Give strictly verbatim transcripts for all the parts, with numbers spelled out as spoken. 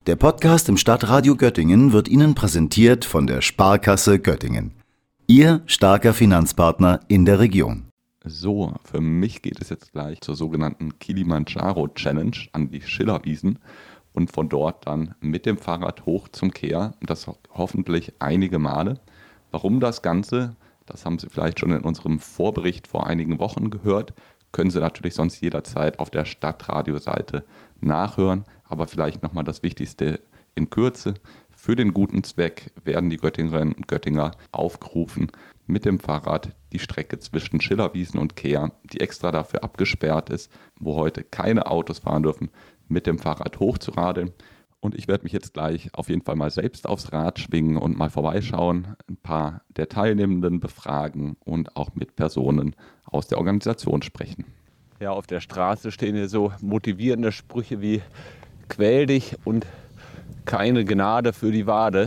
Der Podcast im Stadtradio Göttingen wird Ihnen präsentiert von der Sparkasse Göttingen. Ihr starker Finanzpartner in der Region. So, für mich geht es jetzt gleich zur sogenannten Kilimanjaro Challenge an die Schillerwiesen und von dort dann mit dem Fahrrad hoch zum Kehr. Das hoffentlich einige Male. Warum das Ganze? Das haben Sie vielleicht schon in unserem Vorbericht vor einigen Wochen gehört. Können Sie natürlich sonst jederzeit auf der Stadtradio-Seite nachhören. Aber vielleicht nochmal das Wichtigste in Kürze. Für den guten Zweck werden die Göttingerinnen und Göttinger aufgerufen, mit dem Fahrrad die Strecke zwischen Schillerwiesen und Kehr, die extra dafür abgesperrt ist, wo heute keine Autos fahren dürfen, mit dem Fahrrad hochzuradeln. Und ich werde mich jetzt gleich auf jeden Fall mal selbst aufs Rad schwingen und mal vorbeischauen, ein paar der Teilnehmenden befragen und auch mit Personen aus der Organisation sprechen. Ja, auf der Straße stehen hier so motivierende Sprüche wie quäl dich und keine Gnade für die Wade.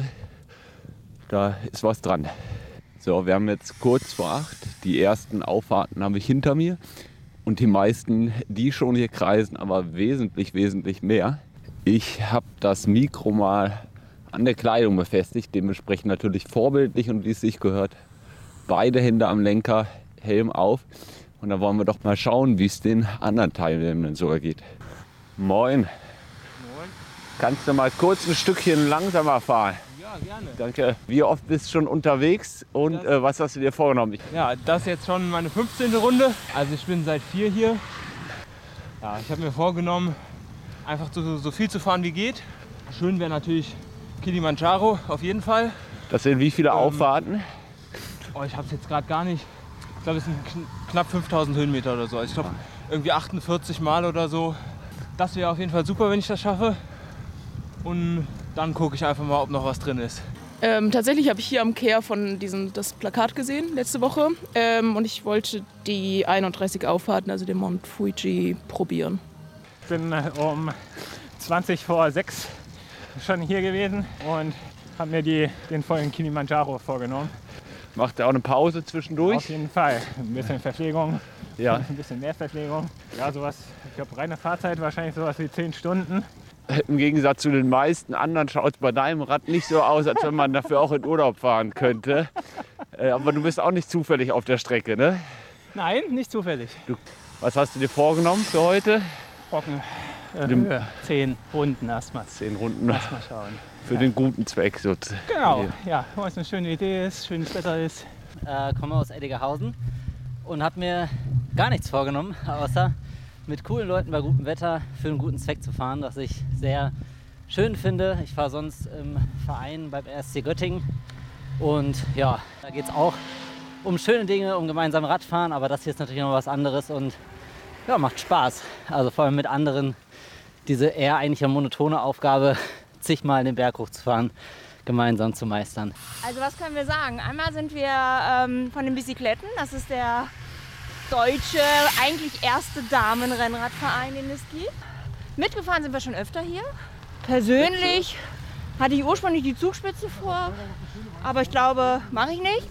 Da ist was dran. So, wir haben jetzt kurz vor acht. Die ersten Auffahrten habe ich hinter mir. Und die meisten, die schon hier kreisen, aber wesentlich, wesentlich mehr. Ich habe das Mikro mal an der Kleidung befestigt. Dementsprechend natürlich vorbildlich und wie es sich gehört. Beide Hände am Lenker, Helm auf. Und da wollen wir doch mal schauen, wie es den anderen Teilnehmenden so ergeht. Moin. Kannst du mal kurz ein Stückchen langsamer fahren? Ja, gerne. Danke. Wie oft bist du schon unterwegs und äh, was hast du dir vorgenommen? Ja, das ist jetzt schon meine fünfzehnte Runde. Also ich bin seit vier hier. Ja, ich habe mir vorgenommen, einfach so, so viel zu fahren wie geht. Schön wäre natürlich Kilimanjaro, auf jeden Fall. Das sind wie viele Ähm, Auffahrten? Oh, ich habe es jetzt gerade gar nicht. Ich glaube, es sind kn knapp fünftausend Höhenmeter oder so. Also ich glaube, irgendwie achtundvierzig Mal oder so. Das wäre auf jeden Fall super, wenn ich das schaffe. Und dann gucke ich einfach mal, ob noch was drin ist. Ähm, tatsächlich habe ich hier am Kehr von diesem, das Plakat gesehen letzte Woche. Ähm, und ich wollte die einunddreißig Auffahrten, also den Mount Fuji, probieren. Ich bin äh, um zwanzig vor sechs schon hier gewesen und habe mir die, den vollen Kilimanjaro vorgenommen. Macht ihr auch eine Pause zwischendurch? Auf jeden Fall. Ein bisschen Verpflegung, Ja. ein bisschen mehr Verpflegung. Ja, sowas, ich glaube, reine Fahrzeit wahrscheinlich sowas wie zehn Stunden. Im Gegensatz zu den meisten anderen schaut es bei deinem Rad nicht so aus, als wenn man dafür auch in Urlaub fahren könnte. Äh, aber du bist auch nicht zufällig auf der Strecke, ne? Nein, nicht zufällig. Du, was hast du dir vorgenommen für heute? Brocken, äh, Dem- Höhe. Zehn Runden erstmal. Zehn Runden Erstmal schauen. für den guten Zweck sozusagen. Genau, ja, weil es eine schöne Idee ist, schönes Wetter ist. äh, komme aus Eddigerhausen und habe mir gar nichts vorgenommen, außer mit coolen Leuten bei gutem Wetter für einen guten Zweck zu fahren, das ich sehr schön finde. Ich fahre sonst im Verein beim R S C Göttingen und ja, da geht es auch um schöne Dinge, um gemeinsam Radfahren, aber das hier ist natürlich noch was anderes und ja, macht Spaß. Also vor allem mit anderen diese eher eigentlich eine monotone Aufgabe, zigmal den Berg hochzufahren, gemeinsam zu meistern. Also was können wir sagen? Einmal sind wir ähm, von den Bicykletten, das ist der deutsche, eigentlich erste Damenrennradverein, den es gibt. Mitgefahren sind wir schon öfter hier. Persönlich hatte ich ursprünglich die Zugspitze vor, aber ich glaube, mache ich nicht.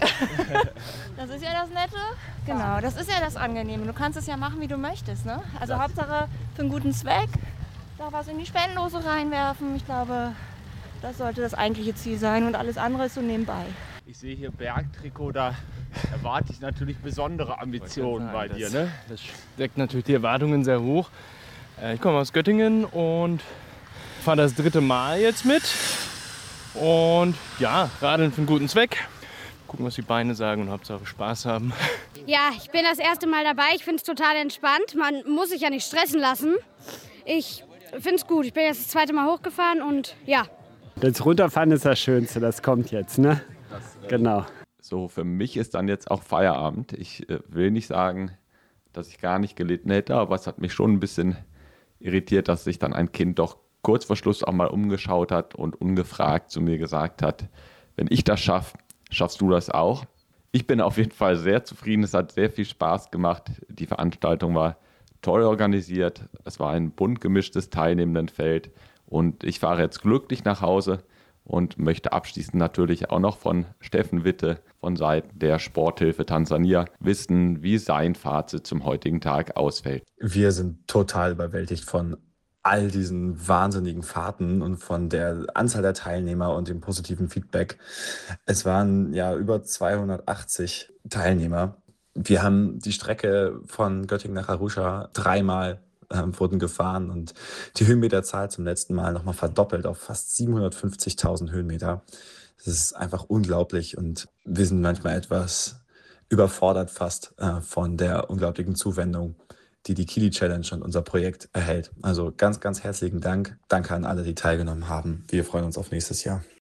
Das ist ja das Nette. Genau, das ist ja das Angenehme. Du kannst es ja machen, wie du möchtest, ne? Also Hauptsache für einen guten Zweck, da was in die Spendendose reinwerfen. Ich glaube, das sollte das eigentliche Ziel sein und alles andere ist so nebenbei. Ich sehe hier Bergtrikot, da erwarte ich natürlich besondere Ambitionen bei dir, ne? Das deckt natürlich die Erwartungen sehr hoch. Äh, Ich komme aus Göttingen und fahre das dritte Mal jetzt mit. Und ja, radeln für einen guten Zweck. Gucken, was die Beine sagen und Hauptsache Spaß haben. Ja, ich bin das erste Mal dabei. Ich finde es total entspannt. Man muss sich ja nicht stressen lassen. Ich finde es gut. Ich bin jetzt das zweite Mal hochgefahren und ja. Das Runterfahren ist das Schönste, das kommt jetzt, ne? Genau. So, für mich ist dann jetzt auch Feierabend. Ich äh, will nicht sagen, dass ich gar nicht gelitten hätte, aber es hat mich schon ein bisschen irritiert, dass sich dann ein Kind doch kurz vor Schluss auch mal umgeschaut hat und ungefragt zu mir gesagt hat, wenn ich das schaffe, schaffst du das auch. Ich bin auf jeden Fall sehr zufrieden. Es hat sehr viel Spaß gemacht. Die Veranstaltung war toll organisiert. Es war ein bunt gemischtes Teilnehmendenfeld. Und ich fahre jetzt glücklich nach Hause und möchte abschließend natürlich auch noch von Steffen Witte von Seiten der Sporthilfe Tansania wissen, wie sein Fazit zum heutigen Tag ausfällt. Wir sind total überwältigt von all diesen wahnsinnigen Fahrten und von der Anzahl der Teilnehmer und dem positiven Feedback. Es waren ja über zweihundertachtzig Teilnehmer. Wir haben die Strecke von Göttingen nach Arusha dreimal ähm, wurden gefahren und die Höhenmeterzahl zum letzten Mal nochmal verdoppelt auf fast siebenhundertfünfzigtausend Höhenmeter. Das ist einfach unglaublich und wir sind manchmal etwas überfordert fast äh, von der unglaublichen Zuwendung, die die Kili Challenge und unser Projekt erhält. Also ganz, ganz herzlichen Dank. Danke an alle, die teilgenommen haben. Wir freuen uns auf nächstes Jahr.